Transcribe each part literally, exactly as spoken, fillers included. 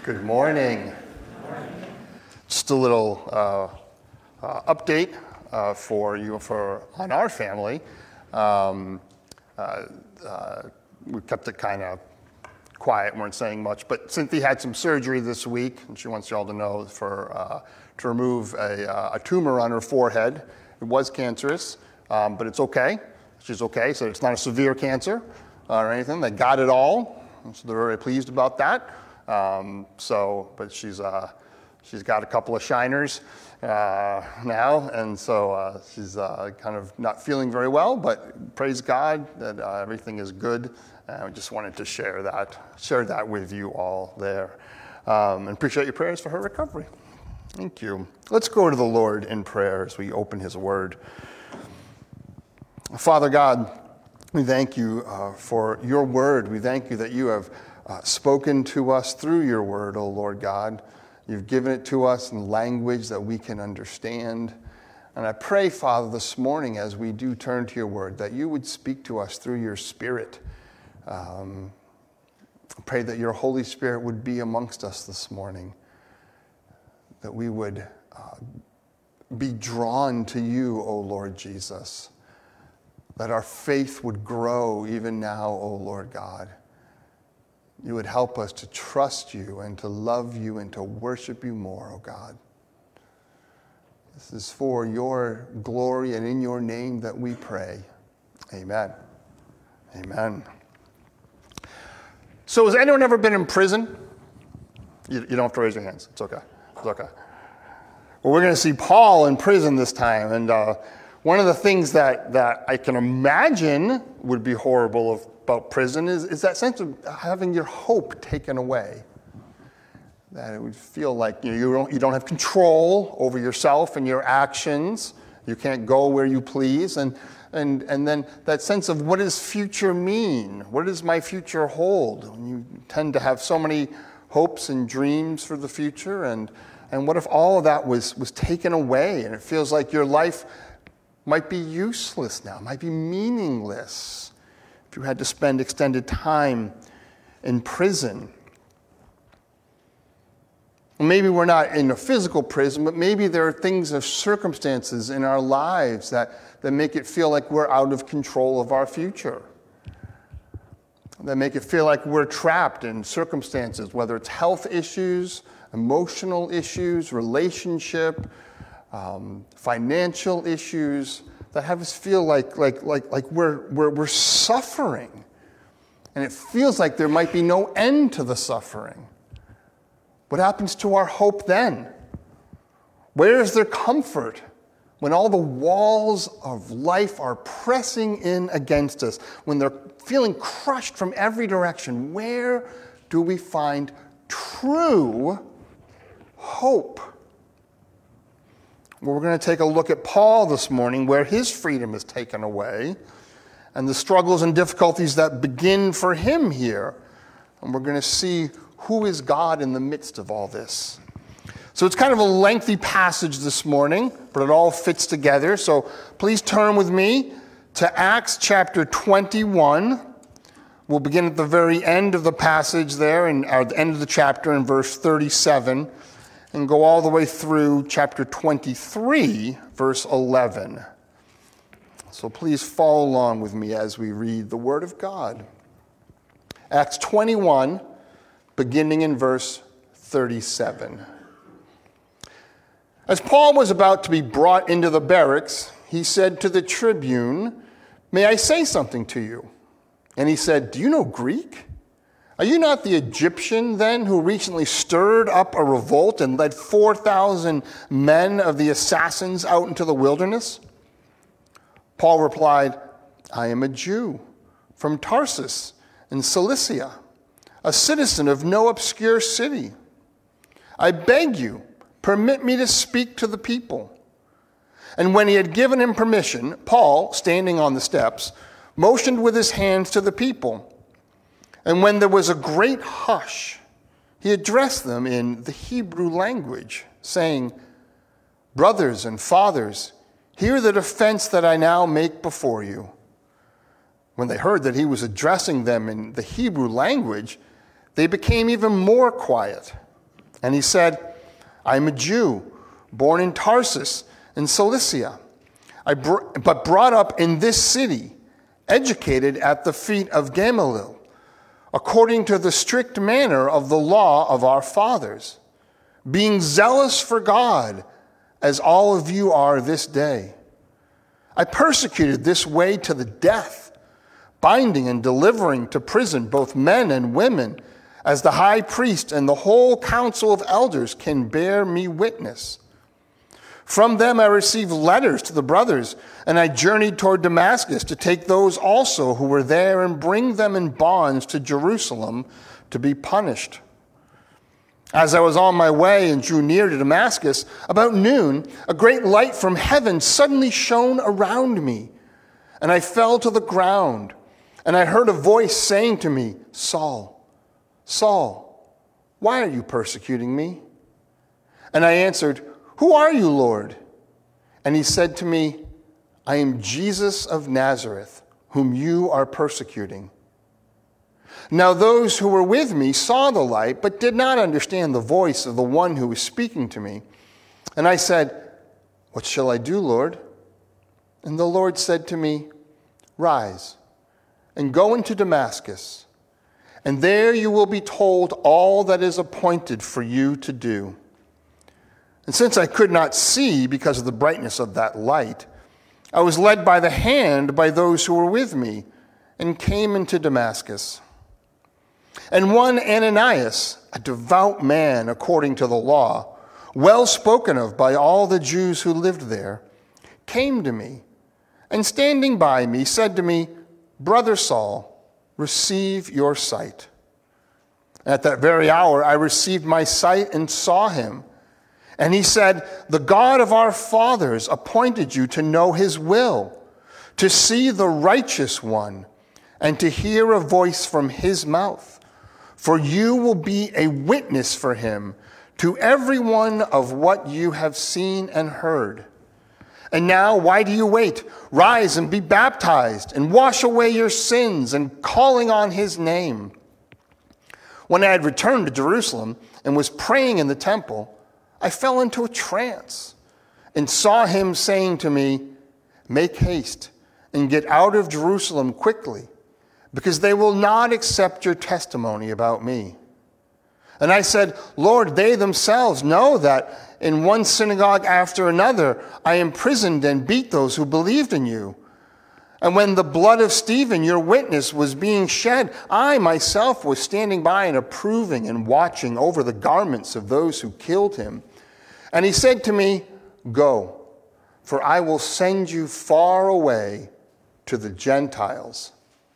Good morning. Just a little uh, uh, update uh, for you for on our family. Um, uh, uh, we kept it kind of quiet, weren't saying much, but Cynthia had some surgery this week, and she wants you all to know for uh, to remove a, uh, a tumor on her forehead. It was cancerous, um, but it's okay. She's okay, so it's not a severe cancer uh, or anything. They got it all, so they're very pleased about that. Um, so, but she's uh, she's got a couple of shiners uh, now, and so uh, she's uh, kind of not feeling very well. But praise God that uh, everything is good. And I just wanted to share that share that with you all there, um, and appreciate your prayers for her recovery. Thank you. Let's go to the Lord in prayer as we open His Word. Father God, we thank you uh, for your Word. We thank you that you have Uh, spoken to us through your word, O Lord God. You've given it to us in language that we can understand. And I pray, Father, this morning as we do turn to your word, that you would speak to us through your Spirit. Um, I pray that your Holy Spirit would be amongst us this morning, that we would uh, be drawn to you, O Lord Jesus, that our faith would grow even now, O Lord God. You would help us to trust you and to love you and to worship you more, oh God. This is for your glory and in your name that we pray. Amen. Amen. So has anyone ever been in prison? You, you don't have to raise your hands. It's okay. It's okay. Well, we're going to see Paul in prison this time. And uh, one of the things that, that I can imagine would be horrible of about prison is, is that sense of having your hope taken away. That it would feel like you know, you don't you don't have control over yourself and your actions. You can't go where you please. And and and then that sense of what does future mean? What does my future hold? When you tend to have so many hopes and dreams for the future, and and what if all of that was was taken away and it feels like your life might be useless now, might be meaningless? You had to spend extended time in prison. Maybe we're not in a physical prison, but maybe there are things or circumstances in our lives that, that make it feel like we're out of control of our future. That make it feel like we're trapped in circumstances, whether it's health issues, emotional issues, relationship, um, financial issues, that have us feel like like like like we're we're we're suffering, and it feels like there might be no end to the suffering. What happens to our hope then? Where is there comfort when all the walls of life are pressing in against us? When they're feeling crushed from every direction, where do we find true hope? Well, we're going to take a look at Paul this morning, where his freedom is taken away, and the struggles and difficulties that begin for him here. And we're going to see who is God in the midst of all this. So it's kind of a lengthy passage this morning, but it all fits together. So please turn with me to Acts chapter twenty-one. We'll begin at the very end of the passage there, and at the end of the chapter in verse thirty-seven. And go all the way through chapter twenty-three, verse eleven. So please follow along with me as we read the Word of God. Acts twenty-one, beginning in verse thirty-seven. As Paul was about to be brought into the barracks, he said to the tribune, "May I say something to you?" And he said, "Do you know Greek? Are you not the Egyptian, then, who recently stirred up a revolt and led four thousand men of the assassins out into the wilderness?" Paul replied, "I am a Jew from Tarsus in Cilicia, a citizen of no obscure city. I beg you, permit me to speak to the people." And when he had given him permission, Paul, standing on the steps, motioned with his hands to the people. And when there was a great hush, he addressed them in the Hebrew language, saying, "Brothers and fathers, hear the defense that I now make before you." When they heard that he was addressing them in the Hebrew language, they became even more quiet. And he said, I am a Jew, born in Tarsus in Cilicia, I br- but brought up in this city, educated at the feet of Gamaliel, according to the strict manner of the law of our fathers, being zealous for God, as all of you are this day. I persecuted this way to the death, binding and delivering to prison both men and women, as the high priest and the whole council of elders can bear me witness. From them I received letters to the brothers, and I journeyed toward Damascus to take those also who were there and bring them in bonds to Jerusalem to be punished. As I was on my way and drew near to Damascus, about noon, a great light from heaven suddenly shone around me, and I fell to the ground, and I heard a voice saying to me, Saul, Saul, why are you persecuting me? And I answered, Who are you, Lord? And he said to me, I am Jesus of Nazareth, whom you are persecuting. Now those who were with me saw the light, but did not understand the voice of the one who was speaking to me. And I said, What shall I do, Lord? And the Lord said to me, Rise and go into Damascus, and there you will be told all that is appointed for you to do. And since I could not see because of the brightness of that light, I was led by the hand by those who were with me and came into Damascus. And one Ananias, a devout man according to the law, well spoken of by all the Jews who lived there, came to me and standing by me said to me, Brother Saul, receive your sight. At that very hour I received my sight and saw him. And he said, The God of our fathers appointed you to know his will, to see the righteous one, and to hear a voice from his mouth. For you will be a witness for him to everyone of what you have seen and heard. And now, why do you wait? Rise and be baptized, and wash away your sins, and calling on his name. When I had returned to Jerusalem and was praying in the temple, I fell into a trance and saw him saying to me, Make haste and get out of Jerusalem quickly, because they will not accept your testimony about me. And I said, Lord, they themselves know that in one synagogue after another I imprisoned and beat those who believed in you. And when the blood of Stephen, your witness, was being shed, I myself was standing by and approving and watching over the garments of those who killed him. And he said to me, Go, for I will send you far away to the Gentiles.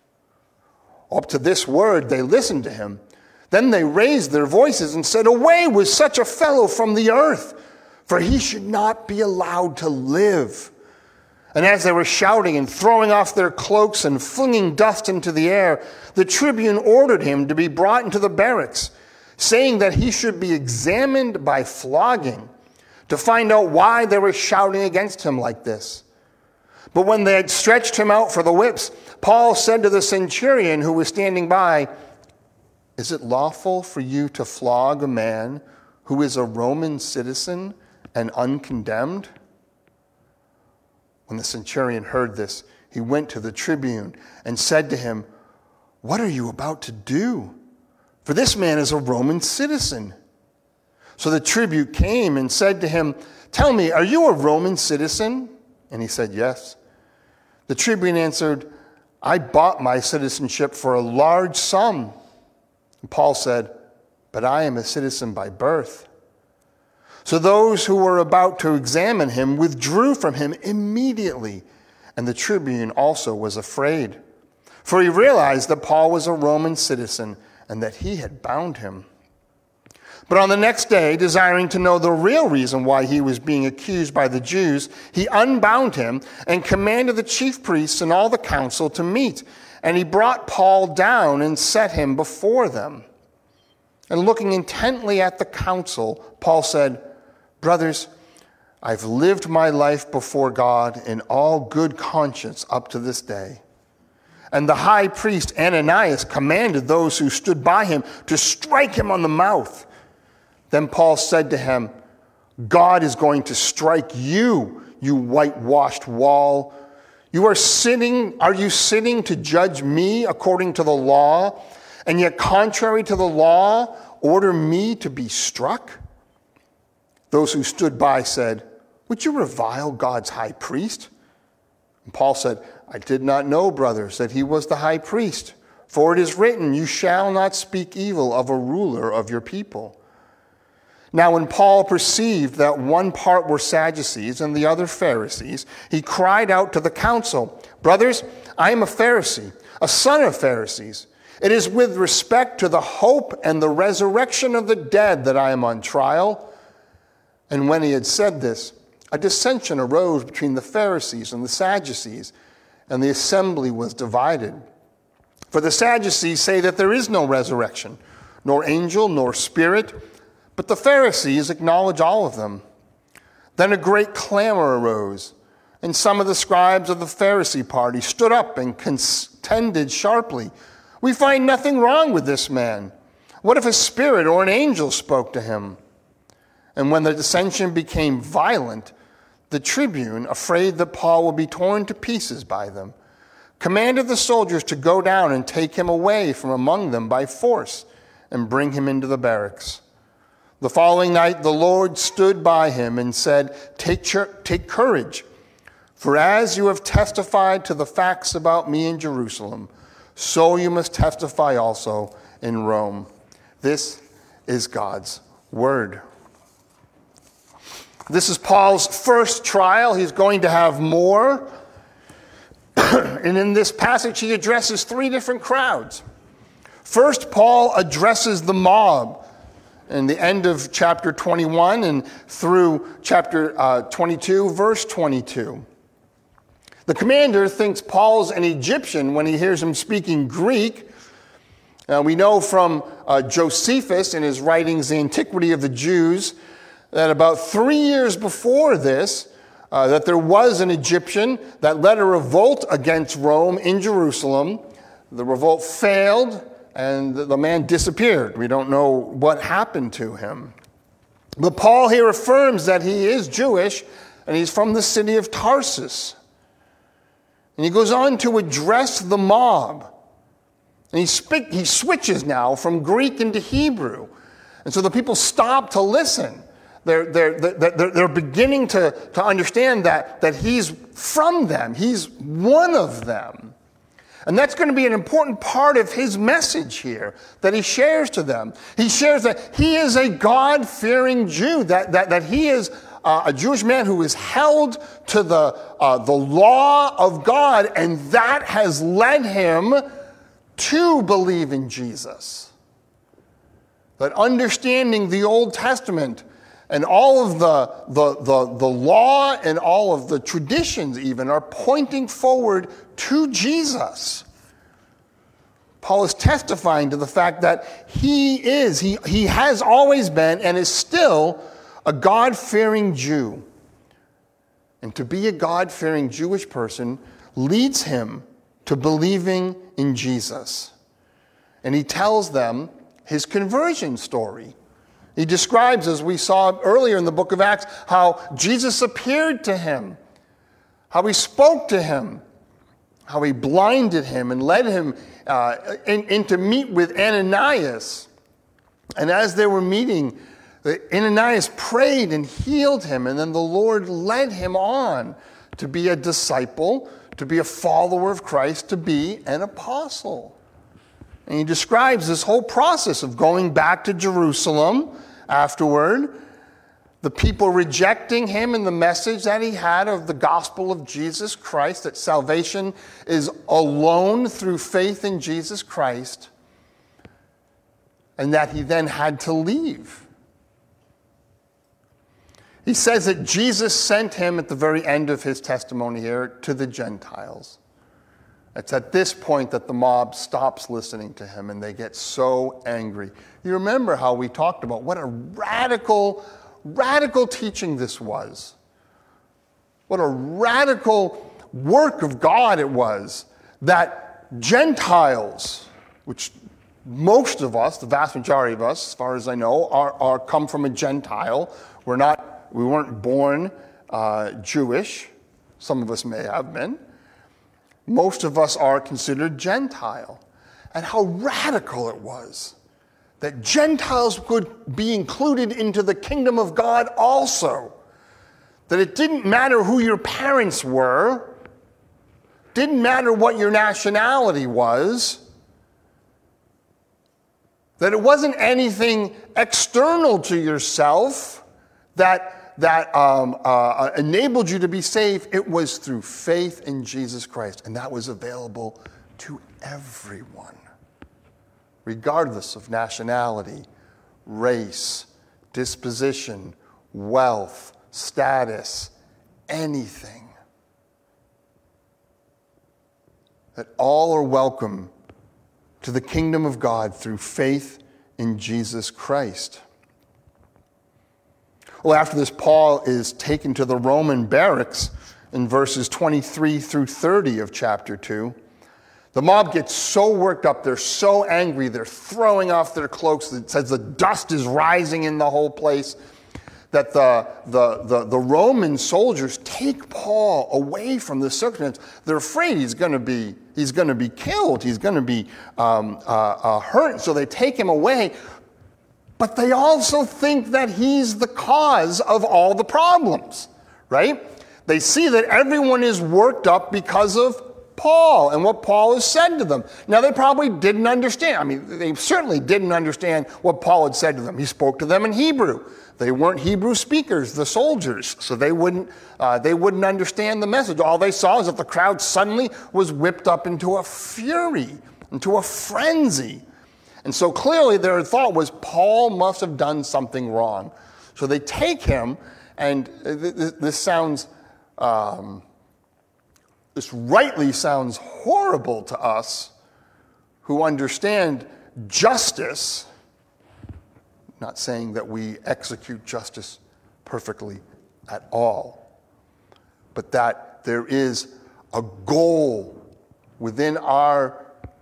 Up to this word they listened to him. Then they raised their voices and said, Away with such a fellow from the earth, for he should not be allowed to live. And as they were shouting and throwing off their cloaks and flinging dust into the air, the tribune ordered him to be brought into the barracks, saying that he should be examined by flogging to find out why they were shouting against him like this. But when they had stretched him out for the whips, Paul said to the centurion who was standing by, Is it lawful for you to flog a man who is a Roman citizen and uncondemned? When the centurion heard this, he went to the tribune and said to him, What are you about to do? For this man is a Roman citizen. So the tribune came and said to him, Tell me, are you a Roman citizen? And he said, Yes. The tribune answered, I bought my citizenship for a large sum. And Paul said, But I am a citizen by birth. So those who were about to examine him withdrew from him immediately, and the tribune also was afraid, for he realized that Paul was a Roman citizen and that he had bound him. But on the next day, desiring to know the real reason why he was being accused by the Jews, he unbound him and commanded the chief priests and all the council to meet. And he brought Paul down and set him before them. And looking intently at the council, Paul said, Brothers, I've lived my life before God in all good conscience up to this day. And the high priest Ananias commanded those who stood by him to strike him on the mouth. Then Paul said to him, God is going to strike you, you whitewashed wall. You are sitting, are you sitting to judge me according to the law, and yet contrary to the law, order me to be struck? Those who stood by said, would you revile God's high priest? And Paul said, I did not know, brothers, that he was the high priest. For it is written, you shall not speak evil of a ruler of your people. Now when Paul perceived that one part were Sadducees and the other Pharisees, he cried out to the council, brothers, I am a Pharisee, a son of Pharisees. It is with respect to the hope and the resurrection of the dead that I am on trial. And when he had said this, a dissension arose between the Pharisees and the Sadducees, and the assembly was divided. For the Sadducees say that there is no resurrection, nor angel, nor spirit, but the Pharisees acknowledge all of them. Then a great clamor arose, and some of the scribes of the Pharisee party stood up and contended sharply. We find nothing wrong with this man. What if a spirit or an angel spoke to him? And when the dissension became violent, the tribune, afraid that Paul would be torn to pieces by them, commanded the soldiers to go down and take him away from among them by force and bring him into the barracks. The following night, the Lord stood by him and said, take, take courage, for as you have testified to the facts about me in Jerusalem, so you must testify also in Rome. This is God's word. This is Paul's first trial. He's going to have more. And in this passage, he addresses three different crowds. First, Paul addresses the mob in the end of chapter twenty-one and through chapter uh, twenty-two, verse twenty-two. The commander thinks Paul's an Egyptian when he hears him speaking Greek. Uh, we know from uh, Josephus in his writings, The Antiquity of the Jews, that about three years before this, uh, that there was an Egyptian that led a revolt against Rome in Jerusalem. The revolt failed, and the man disappeared. We don't know what happened to him. But Paul here affirms that he is Jewish, and he's from the city of Tarsus. And he goes on to address the mob. And he, sp- he switches now from Greek into Hebrew. And so the people stop to listen. They're, they're, they're, they're beginning to, to understand that, that he's from them. He's one of them. And that's going to be an important part of his message here that he shares to them. He shares that he is a God-fearing Jew, that, that, that he is uh, a Jewish man who is held to the, uh, the law of God, and that has led him to believe in Jesus. That understanding the Old Testament and all of the, the, the, the law and all of the traditions even are pointing forward to Jesus. Paul is testifying to the fact that he is, he, he has always been and is still a God-fearing Jew. And to be a God-fearing Jewish person leads him to believing in Jesus. And he tells them his conversion story. He describes, as we saw earlier in the book of Acts, how Jesus appeared to him, how he spoke to him, how he blinded him and led him uh, in, in to meet with Ananias. And as they were meeting, Ananias prayed and healed him, and then the Lord led him on to be a disciple, to be a follower of Christ, to be an apostle. And he describes this whole process of going back to Jerusalem afterward, the people rejecting him and the message that he had of the gospel of Jesus Christ, that salvation is alone through faith in Jesus Christ, and that he then had to leave. He says that Jesus sent him at the very end of his testimony here to the Gentiles. It's at this point that the mob stops listening to him and they get so angry. You remember how we talked about what a radical, radical teaching this was. What a radical work of God it was that Gentiles, which most of us, the vast majority of us, as far as I know, are, are come from a Gentile. We're not, we weren't born uh, Jewish. Some of us may have been. Most of us are considered Gentile. And how radical it was that Gentiles would be included into the kingdom of God also. That it didn't matter who your parents were, didn't matter what your nationality was, that it wasn't anything external to yourself that, that um, uh, enabled you to be saved. It was through faith in Jesus Christ, and that was available to everyone, regardless of nationality, race, disposition, wealth, status, anything. That all are welcome to the kingdom of God through faith in Jesus Christ. Well, after this, Paul is taken to the Roman barracks in verses twenty-three through thirty of chapter two. The mob gets so worked up, they're so angry, they're throwing off their cloaks. It says the dust is rising in the whole place, that the, the, the, the Roman soldiers take Paul away from the circumstance. They're afraid he's going to be he's going to be killed, he's going to be um, uh, uh, hurt, so they take him away. But they also think that he's the cause of all the problems, right? They see that everyone is worked up because of Paul and what Paul has said to them. Now, they probably didn't understand. I mean, they certainly didn't understand what Paul had said to them. He spoke to them in Hebrew. They weren't Hebrew speakers, the soldiers, so they wouldn't, uh, they wouldn't understand the message. All they saw is that the crowd suddenly was whipped up into a fury, into a frenzy. And so clearly their thought was, Paul must have done something wrong. So they take him, and this sounds... Um, This rightly sounds horrible to us who understand justice. Not saying that we execute justice perfectly at all, but that there is a goal within our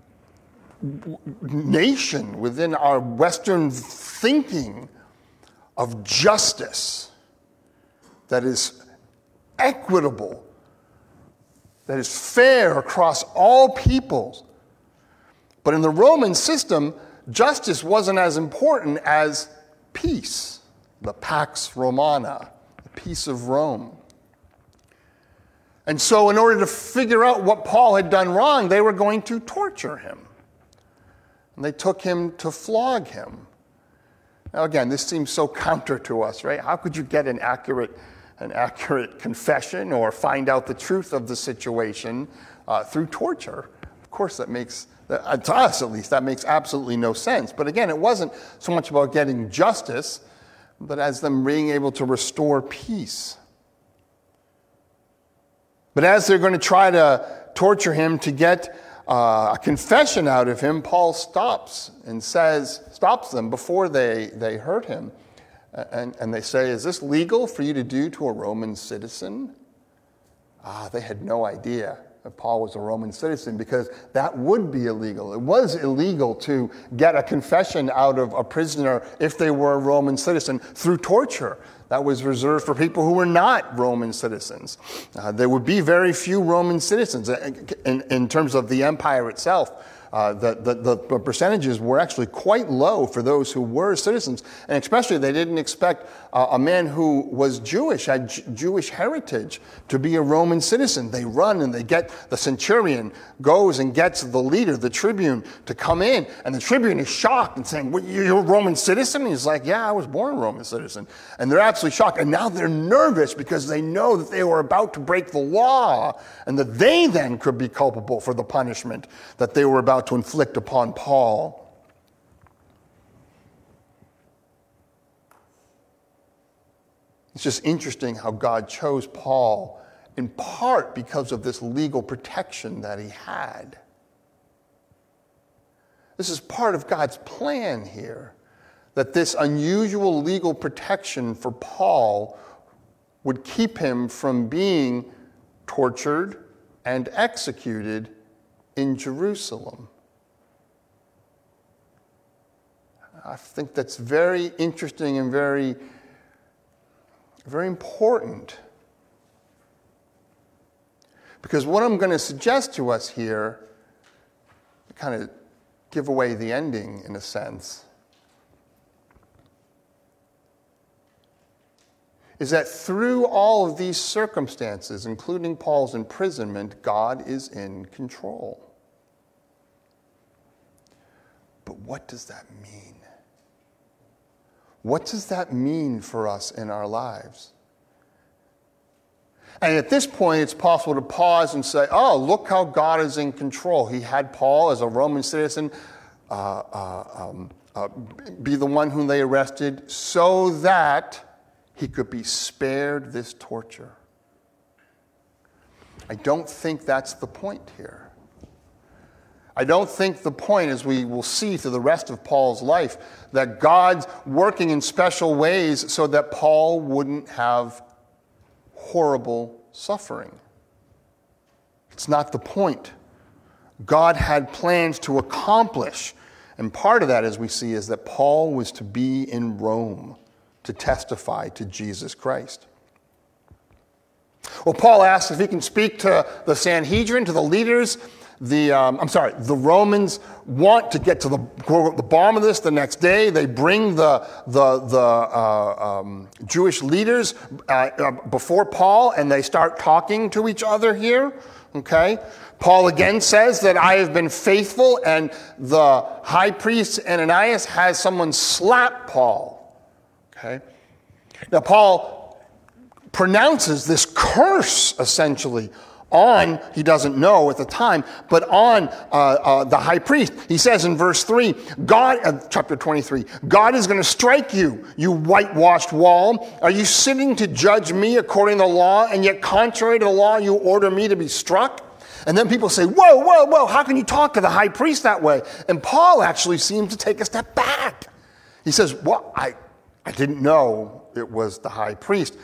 nation, within our Western thinking of justice that is equitable, that is fair across all peoples. But in the Roman system, justice wasn't as important as peace, the Pax Romana, the peace of Rome. And so in order to figure out what Paul had done wrong, they were going to torture him. And they took him to flog him. Now again, this seems so counter to us, right? How could you get an accurate an accurate confession or find out the truth of the situation uh, through torture? Of course, that makes, uh, to us at least, that makes absolutely no sense. But again, it wasn't so much about getting justice, but as them being able to restore peace. But as they're going to try to torture him to get uh, a confession out of him, Paul stops and says, stops them before they, they hurt him. And, and they say, is this legal for you to do to a Roman citizen? Ah, they had no idea that Paul was a Roman citizen, because that would be illegal. It was illegal to get a confession out of a prisoner if they were a Roman citizen through torture. That was reserved for people who were not Roman citizens. Uh, there would be very few Roman citizens in, in terms of the empire itself. Uh, the, the, the percentages were actually quite low for those who were citizens, and especially they didn't expect uh, a man who was Jewish, had J- Jewish heritage, to be a Roman citizen. They run and they get, the centurion goes and gets the leader, the tribune, to come in, and the tribune is shocked and saying, well, you're a Roman citizen? And he's like, yeah, I was born a Roman citizen. And they're absolutely shocked, and now they're nervous because they know that they were about to break the law, and that they then could be culpable for the punishment that they were about to inflict upon Paul. It's just interesting how God chose Paul, in part because of this legal protection that he had. This is part of God's plan here, that this unusual legal protection for Paul would keep him from being tortured and executed in Jerusalem. I think that's very interesting and very, very important. Because what I'm going to suggest to us here, kind of give away the ending in a sense, is that through all of these circumstances, including Paul's imprisonment, God is in control. But what does that mean? What does that mean for us in our lives? And at this point, it's possible to pause and say, oh, look how God is in control. He had Paul, as a Roman citizen, uh, uh, um, uh, be the one whom they arrested so that he could be spared this torture. I don't think that's the point here. I don't think the point, as we will see through the rest of Paul's life, that God's working in special ways so that Paul wouldn't have horrible suffering. It's not the point. God had plans to accomplish, and part of that, as we see, is that Paul was to be in Rome to testify to Jesus Christ. Well, Paul asks if he can speak to the Sanhedrin, to the leaders. The um, I'm sorry, the Romans want to get to the, the bottom of this the next day. They bring the the the uh, um, Jewish leaders uh, uh, before Paul, and they start talking to each other here. Okay, Paul again says that I have been faithful, and the high priest Ananias has someone slap Paul. Okay, now Paul pronounces this curse essentially on, he doesn't know at the time, but on uh, uh, the high priest. He says in verse three, God, uh, chapter twenty-three, God is going to strike you, you whitewashed wall. Are you sitting to judge me according to the law, and yet contrary to the law you order me to be struck? And then people say, whoa, whoa, whoa, how can you talk to the high priest that way? And Paul actually seems to take a step back. He says, well, I, I didn't know it was the high priest.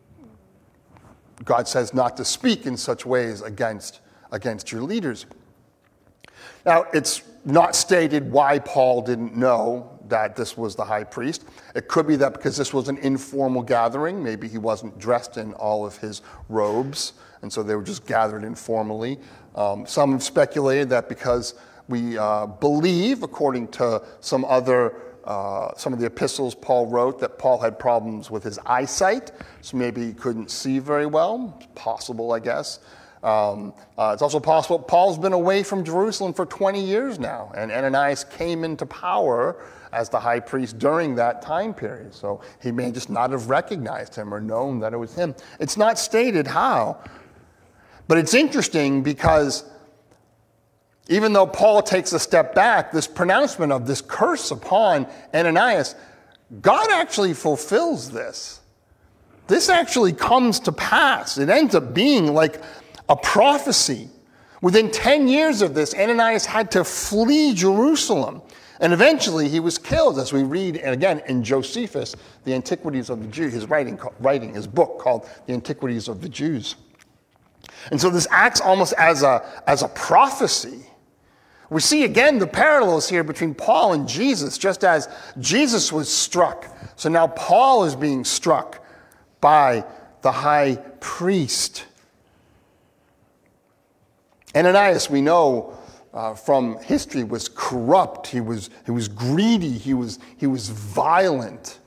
God says not to speak in such ways against, against your leaders. Now, it's not stated why Paul didn't know that this was the high priest. It could be that because this was an informal gathering, maybe he wasn't dressed in all of his robes, and so they were just gathered informally. Um, some have speculated that because we uh, believe, according to some other Uh, some of the epistles Paul wrote, that Paul had problems with his eyesight, so maybe he couldn't see very well. It's possible, I guess. Um, uh, it's also possible Paul's been away from Jerusalem for twenty years now, and Ananias came into power as the high priest during that time period. So he may just not have recognized him or known that it was him. It's not stated how, but it's interesting because even though Paul takes a step back, this pronouncement of this curse upon Ananias, God actually fulfills this. This actually comes to pass. It ends up being like a prophecy. Within ten years of this, Ananias had to flee Jerusalem. And eventually he was killed, as we read, and again, in Josephus, The Antiquities of the Jews, his writing, writing, his book called The Antiquities of the Jews. And so this acts almost as a, as a prophecy. We see again the parallels here between Paul and Jesus, just as Jesus was struck. So now Paul is being struck by the high priest. Ananias, we know uh, from history, was corrupt. He was, he was greedy. He was, he was violent.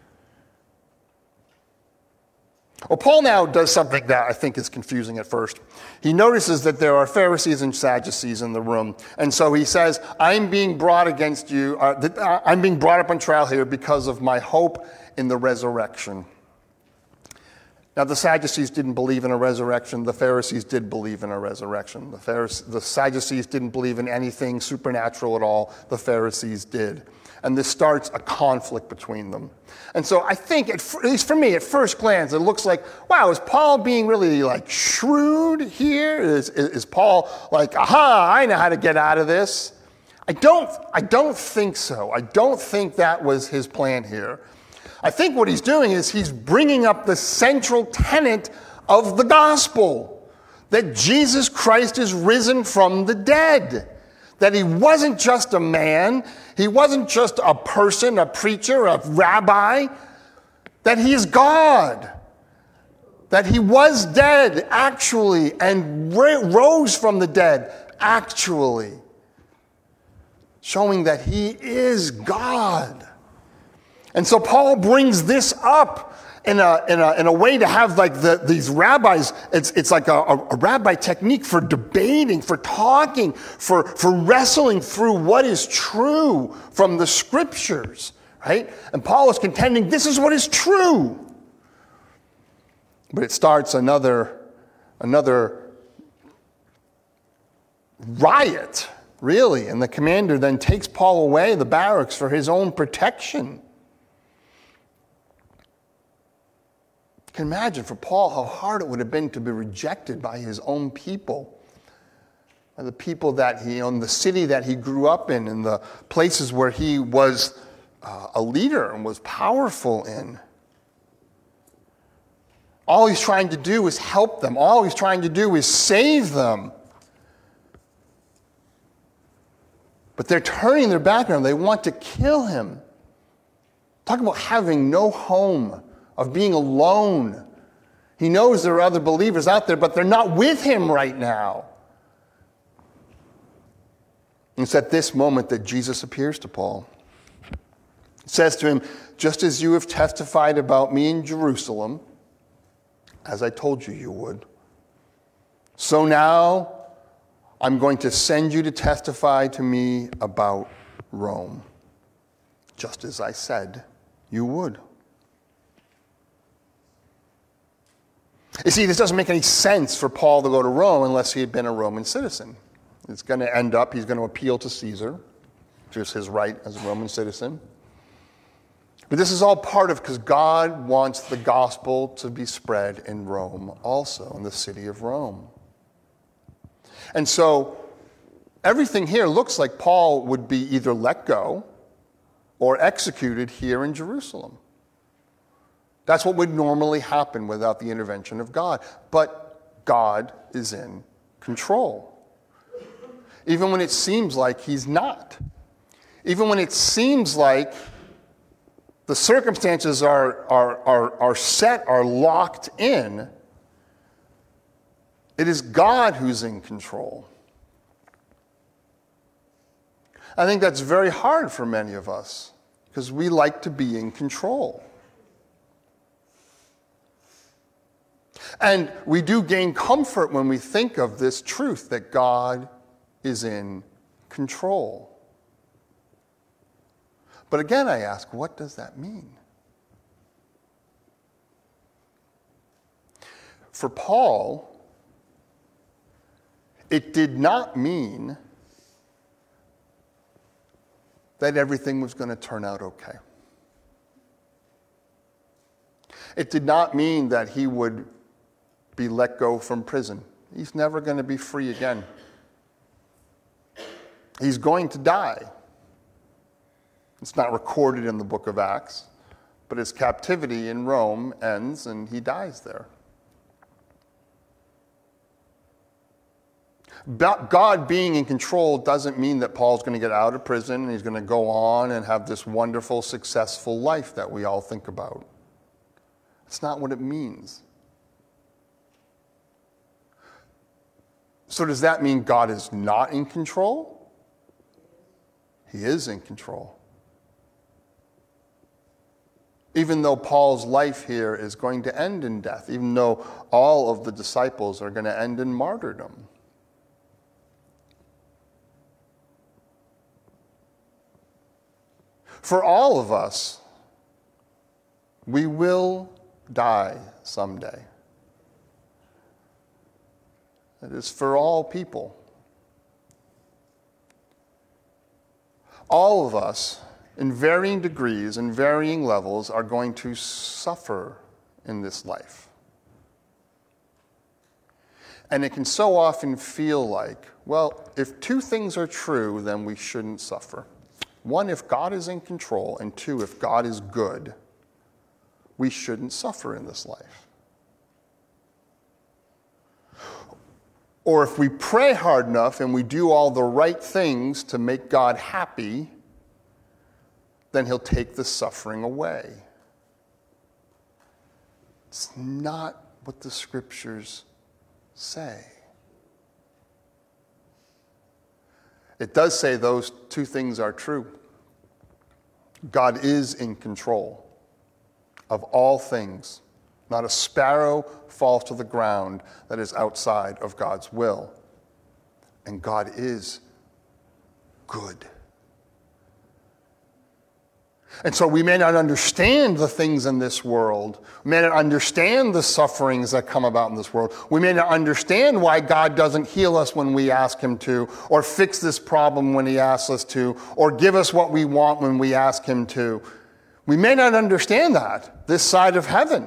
Well, Paul now does something that I think is confusing at first. He notices that there are Pharisees and Sadducees in the room. And so he says, I'm being brought against you, uh, I'm being brought up on trial here because of my hope in the resurrection. Now, the Sadducees didn't believe in a resurrection. The Pharisees did believe in a resurrection. The, Pharisees, the Sadducees didn't believe in anything supernatural at all. The Pharisees did. And this starts a conflict between them. And so I think, at, at least for me, at first glance, it looks like, wow, is Paul being really like shrewd here? Is, is, is Paul like, aha, I know how to get out of this? I don't, I don't think so. I don't think that was his plan here. I think what he's doing is he's bringing up the central tenet of the gospel, that Jesus Christ is risen from the dead. That he wasn't just a man, he wasn't just a person, a preacher, a rabbi, that he is God. That he was dead, actually, and rose from the dead, actually. Showing that he is God. And so Paul brings this up in a, in a, in a way to have like the, these rabbis, it's, it's like a, a rabbi technique for debating, for talking, for, for wrestling through what is true from the scriptures, right? And Paul is contending this is what is true. But it starts another, another riot, really. And the commander then takes Paul away the barracks for his own protection. You can imagine for Paul how hard it would have been to be rejected by his own people, by the people that he, in the city that he grew up in, in the places where he was uh, a leader and was powerful in. All he's trying to do is help them. All he's trying to do is save them. But they're turning their back on him. They want to kill him. Talk about having no home, of being alone. He knows there are other believers out there, but they're not with him right now. And it's at this moment that Jesus appears to Paul. He says to him, just as you have testified about me in Jerusalem, as I told you you would, so now I'm going to send you to testify to me about Rome, just as I said you would. You see, this doesn't make any sense for Paul to go to Rome unless he had been a Roman citizen. It's going to end up, he's going to appeal to Caesar, which is his right as a Roman citizen. But this is all part of, because God wants the gospel to be spread in Rome also, in the city of Rome. And so everything here looks like Paul would be either let go or executed here in Jerusalem. That's what would normally happen without the intervention of God. But God is in control. Even when it seems like he's not. Even when it seems like the circumstances are, are, are, are set, are locked in, it is God who's in control. I think that's very hard for many of us because we like to be in control. And we do gain comfort when we think of this truth that God is in control. But again, I ask, what does that mean? For Paul, it did not mean that everything was going to turn out okay. It did not mean that he would be let go from prison. He's never going to be free again. He's going to die. It's not recorded in the book of Acts, but his captivity in Rome ends and he dies there. God being in control doesn't mean that Paul's going to get out of prison and he's going to go on and have this wonderful, successful life that we all think about. That's not what it means. So does that mean God is not in control? He is in control. Even though Paul's life here is going to end in death, even though all of the disciples are going to end in martyrdom. For all of us, we will die someday. It is for all people. All of us, in varying degrees and varying levels, are going to suffer in this life. And it can so often feel like, well, if two things are true, then we shouldn't suffer. One, if God is in control, and two, if God is good, we shouldn't suffer in this life. Or if we pray hard enough and we do all the right things to make God happy, then he'll take the suffering away. It's not what the scriptures say. It does say those two things are true. God is in control of all things. Not a sparrow falls to the ground that is outside of God's will. And God is good. And so we may not understand the things in this world. We may not understand the sufferings that come about in this world. We may not understand why God doesn't heal us when we ask him to, or fix this problem when he asks us to, or give us what we want when we ask him to. We may not understand that this side of heaven.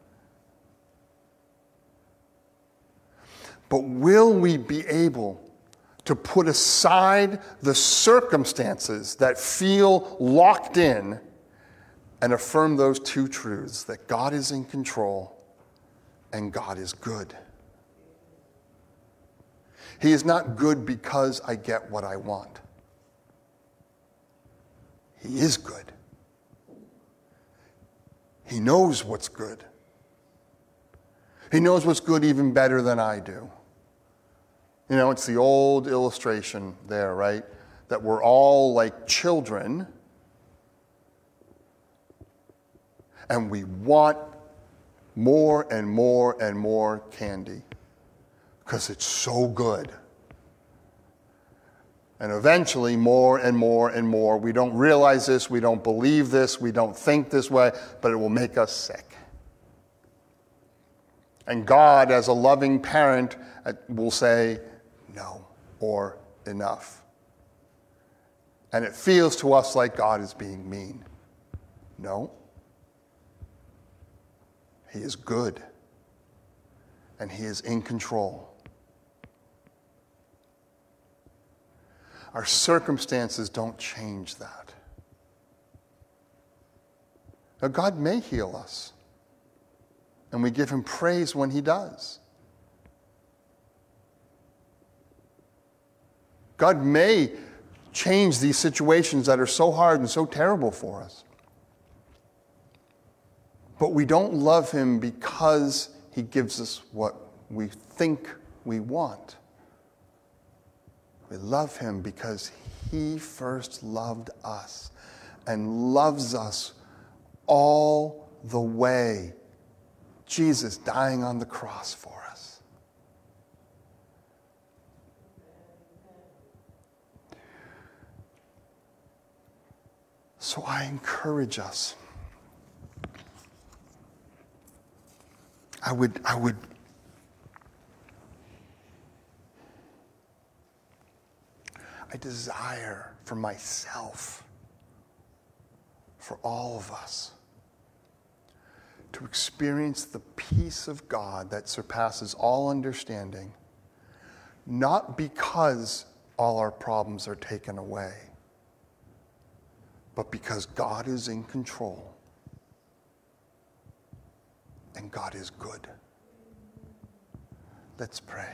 But will we be able to put aside the circumstances that feel locked in and affirm those two truths, that God is in control and God is good? He is not good because I get what I want. He is good. He knows what's good. He knows what's good even better than I do. You know, it's the old illustration there, right? That we're all like children, and we want more and more and more candy because it's so good. And eventually, more and more and more. We don't realize this, we don't believe this, we don't think this way, but it will make us sick. And God, as a loving parent, will say, no, or enough. And it feels to us like God is being mean. No. He is good. And he is in control. Our circumstances don't change that. Now, God may heal us. And we give him praise when he does. God may change these situations that are so hard and so terrible for us. But we don't love him because he gives us what we think we want. We love him because he first loved us and loves us all the way. Jesus dying on the cross for us. So I encourage us. I would, I would, I desire for myself, for all of us, to experience the peace of God that surpasses all understanding, not because all our problems are taken away, but because God is in control and God is good. Let's pray.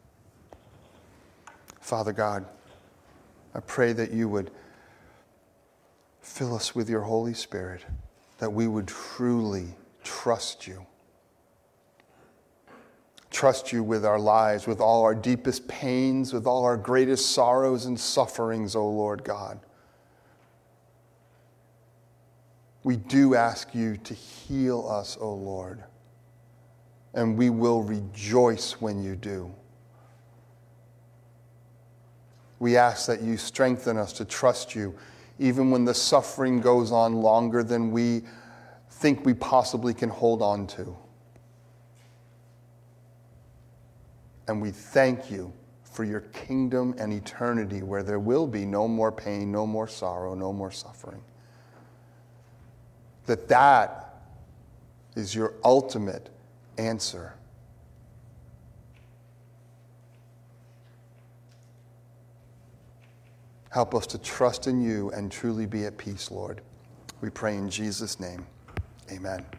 Father God, I pray that you would fill us with your Holy Spirit, that we would truly trust you. Trust you with our lives, with all our deepest pains, with all our greatest sorrows and sufferings, O Lord God. We do ask you to heal us, O Lord, and we will rejoice when you do. We ask that you strengthen us to trust you, even when the suffering goes on longer than we think we possibly can hold on to. And we thank you for your kingdom and eternity, where there will be no more pain, no more sorrow, no more suffering. That that is your ultimate answer. Help us to trust in you and truly be at peace, Lord. We pray in Jesus' name. Amen.